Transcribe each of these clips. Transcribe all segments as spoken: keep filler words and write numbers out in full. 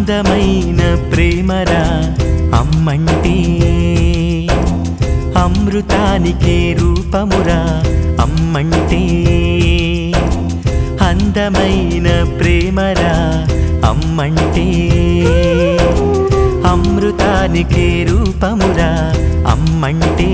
అందమైన ప్రేమరా అమ్మంటే, అమృతానికే రూపమురా అమ్మంటే. అందమైన ప్రేమరా అమ్మంటే, అమృతానికే రూపమురా అమ్మంటే.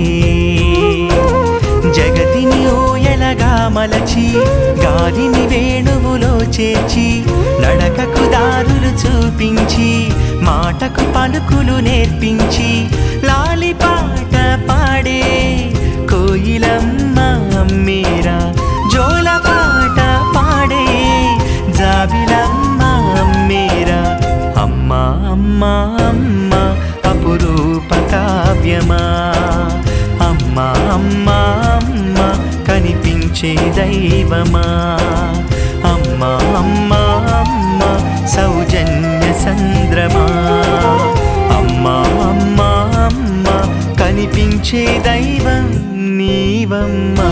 జగతిని ఓయలగా మలచి, గాలిని వేణువులో చేర్చి, నడకకు దారులు చూపించి, మాటకు పలుకులు నేర్పించి, లాలి పాట పాడే కోయిలమ్మ అమ్మేరా. జోల పాట పాడే జాబిలమ్మ అమ్మేరా. అమ్మ అమ్మ అమ్మ అపురూప కావ్యమా, అమ్మ అమ్మ అమ్మ కనిపించే దైవమా. అమ్మ అమ్మ అమ్మ సౌజన్య సంద్రమా, అమ్మ అమ్మ అమ్మ కనిపించే దైవం నీవమ్మా.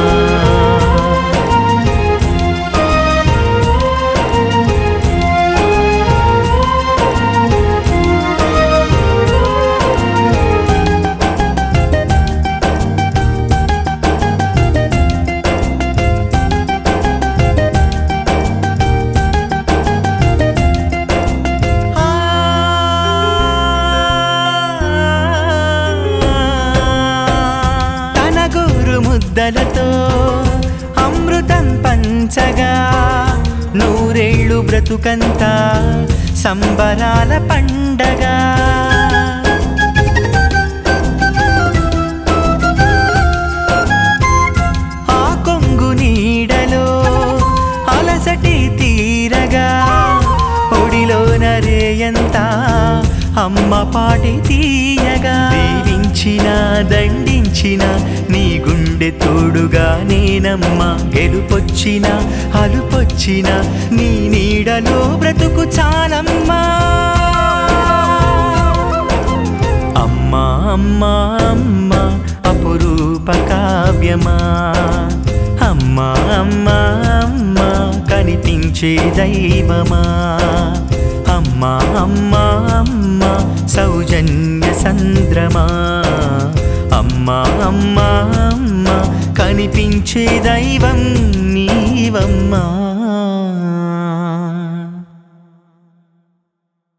ముద్దలతో అమృతం పంచగా, నూరేళ్ళు బ్రతుకంతా సంబరాల పండగా. ఆ కొంగు నీడలో అలసటి తీరగా, ఒడిలో నరేయంతా అమ్మ పాటి తీయగా. దీవించిన దండించిన నీ గుండె తోడుగా నేనమ్మా. గెలుపొచ్చిన అలుపొచ్చిన నీ నీడలో బ్రతుకు చాలమ్మా. అమ్మా అమ్మా అమ్మ అపురూప కావ్యమా, అమ్మ అమ్మ అమ్మ కనిపించే దైవమా. అమ్మ అమ్మ అమ్మ సౌజన్య సంద్రమా, అమ్మ అమ్మ అమ్మ కనిపించే దైవం నీవమ్మా.